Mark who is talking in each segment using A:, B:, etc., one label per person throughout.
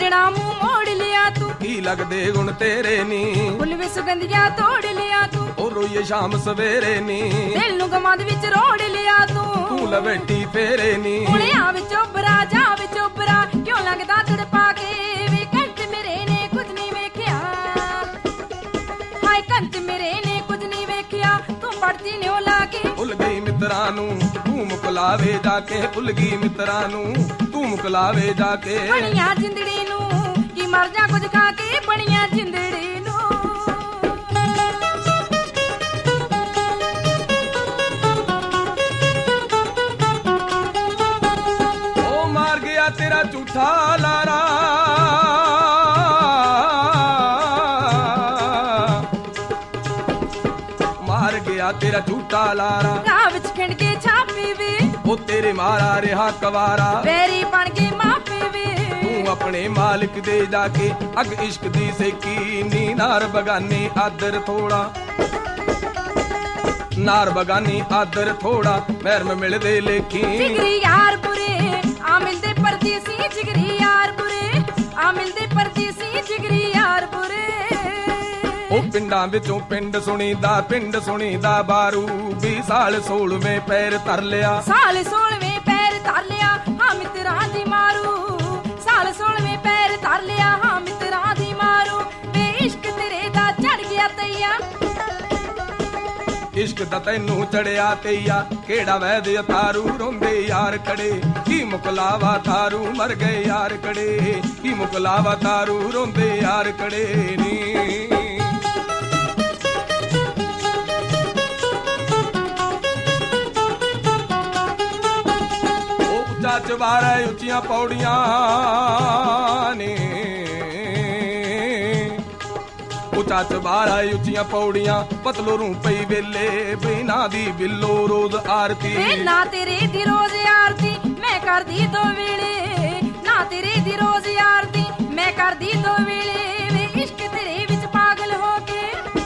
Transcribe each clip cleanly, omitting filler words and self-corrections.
A: ਸਜਣਾ ਮੂੰਹ ਮੋੜ ਲਿਆ ਤੂੰ,
B: ਕੀ ਲੱਗਦੇ ਗੁਣ ਤੇਰੇ ਨੀ,
A: ਫੁੱਲ ਵੀ ਸੁਗੰਧੀਆਂ ਤੋੜ ਲਿਆ ਤੂੰ,
B: ਉਹ ਰੋਈਏ ਸ਼ਾਮ ਸਵੇਰੇ ਨੀ,
A: ਦਿਲ ਨੂੰ ਗਮਾਂ ਦੇ ਵਿੱਚ ਰੋੜ ਲਿਆ
B: ਤੂੰ ਲਵੇਟੀ ਫੇਰੇ ਨੀ।
A: ਹੁਣਿਆਂ ਵਿੱਚ ਉਭਰਾ ਜਾ ਵਿੱਚ ਉਭਰਾ, ਕਿਉਂ ਲੱਗਦਾ ਤੜਪਾ ਕੇ ਵੇ ਕੰਤ ਮੇਰੇ ਨੇ ਕੁਝ ਨਹੀਂ ਵੇਖਿਆ, ਹਾਏ ਕੰਤ ਮੇਰੇ ਨੇ ਕੁਝ ਨਹੀਂ ਵੇਖਿਆ, ਤੂੰ ਪੜਦੀ ਨੇ ਲਾ ਕੇ।
B: ਭੁੱਲ ਗਈ ਮਿੱਤਰਾਂ ਨੂੰ ਤੂੰ ਮੁਕਲਾਵੇ ਜਾ ਕੇ, ਭੁੱਲ ਗਈ ਮਿੱਤਰਾਂ ਨੂੰ ਤੂੰ ਮੁਕਲਾਵੇ ਜਾ ਕੇ।
A: ਬਣੀਆਂ ਜਿੰਦੜੀ ਨੂੰ ਕੀ ਮਰ ਜਾ ਕੁਝ ਖਾ ਕੇ, ਬਣੀਆਂ ਜਿੰਦੜੀ ਨੂੰ।
B: ਉਹ ਮਾਰ ਗਿਆ ਤੇਰਾ ਝੂਠਾ ਲਾਰਾ, ਮਾਰ ਗਿਆ ਤੇਰਾ ਝੂਠਾ ਲਾਰਾ,
A: ਰਾਹ ਵਿੱਚ ਖਿੰਡ ਕੇ ਛਾਪੀ ਵੇ,
B: ਉਹ ਤੇਰੇ ਮਾਰਾ ਰਿਹਾ ਕਵਾਰਾ,
A: ਵੈਰੀ ਬਣ ਕੇ ਮਾਪੇ ਵੇ।
B: ਤੂੰ ਆਪਣੇ ਮਾਲਿਕ ਦੇ ਜਾ ਕੇ ਅੱਗ ਇਸ਼ਕ ਦੀ ਸੇਕੀ ਨੀ, ਨਾਰ ਬਗਾਨੀ ਆਦਰ ਥੋੜਾ, ਨਾਰ ਬਗਾਨੀ ਆਦਰ ਥੋੜਾ, ਮਹਿਰਮ ਮਿਲਦੇ ਲੇਖੀ।
A: ਜਿਗਰੀ ਯਾਰ ਬੁਰੇ ਆ ਮਿਲਦੇ ਪਰਦੇਸੀ, ਜਿਗਰੀ ਯਾਰ ਬੁਰੇ ਆ ਮਿਲਦੇ ਪਰਦੇਸੀ, ਜਿਗਰੀ ਯਾਰ ਬੁਰੇ।
B: ਉਹ ਪਿੰਡਾਂ ਵਿੱਚੋਂ ਪਿੰਡ ਸੁਣੀਦਾ, ਪਿੰਡ ਸੁਣੀਦਾ ਬਾਰੂ, 20 ਸਾਲ 16ਵੇਂ ਪੈਰ ਧਰ ਲਿਆ,
A: ਸਾਲ 16ਵੇਂ ਪੈਰ ਧਰ ਲਿਆ, ਹਾਂ ਮਿੱਤਰਾਂ ਦੀ ਮਾਰੂ, ਸਾਲ 16ਵੇਂ ਪੈਰ ਧਰ ਲਿਆ, ਹਾਂ ਮਿੱਤਰਾਂ ਦੀ ਮਾਰੂ। ਵੇ ਇਸ਼ਕ ਤੇਰੇ ਦਾ ਚੜ ਗਿਆ ਤਈਆ,
B: ਇਸ਼ਕ ਦਾ ਤੈਨੂੰ ਚੜਿਆ ਤਈਆ, ਕਿਹੜਾ ਵੈਦ ਤਾਰੂ, ਰੋਂਦੇ ਯਾਰ ਖੜੇ ਕੀ ਮੁਕਲਾਵਾ ਤਾਰੂ, ਮਰ ਗਏ ਯਾਰ ਖੜੇ ਕੀ ਮੁਕਲਾਵਾ ਤਾਰੂ, ਰੋਂਦੇ ਯਾਰ ਖੜੇ ਨੀ। ਉੱਚਾ ਚਵਾਰਾ ਉੱਚੀਆਂ ਪੌੜੀਆਂ ਨੇ, ਉੱਚਾ ਚਵਾਰਾ ਉੱਚੀਆਂ ਪੌੜੀਆਂ, ਪਤਲੋ ਰੂ ਪਈ ਵੇਲੇ ਬਿਨਾ ਦੀ ਬਿੱਲੋ ਰੋਜ਼ ਆਰਤੀ।
A: ਵੇ ਨਾ ਤੇਰੇ ਦੀ ਰੋਜ਼ ਆਰਤੀ ਮੈਂ ਕਰਦੀ ਦੋ ਵੇਲੇ, ਨਾ ਤੇਰੇ ਦੀ ਰੋਜ਼ ਆਰਤੀ ਮੈਂ ਕਰਦੀ ਦੋ ਵੇਲੇ। ਵੇ ਇਸ਼ਕ ਤੇਰੇ ਵਿੱਚ ਪਾਗਲ ਹੋ ਕੇ,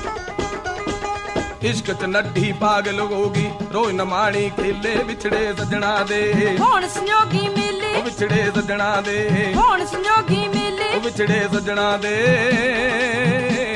B: ਇਸ਼ਕ ਚ ਨੱਢੀ ਪਾਗਲ ਹੋਗੀ, ਰੋਜ਼ ਨਮਾਣੀ ਖੇਲੇ ਵਿਛੜੇ ਸੱਜਣਾ ਦੇ,
A: ਹੁਣ ਸੰਜੋਗੀ ਮੇਲੇ,
B: ਵਿਛੜੇ ਸੱਜਣਾ ਦੇ,
A: ਹੁਣ ਸੰਜੋਗੀ ਮੇਲੇ,
B: ਵਿਛੜੇ ਸੱਜਣਾ ਦੇ।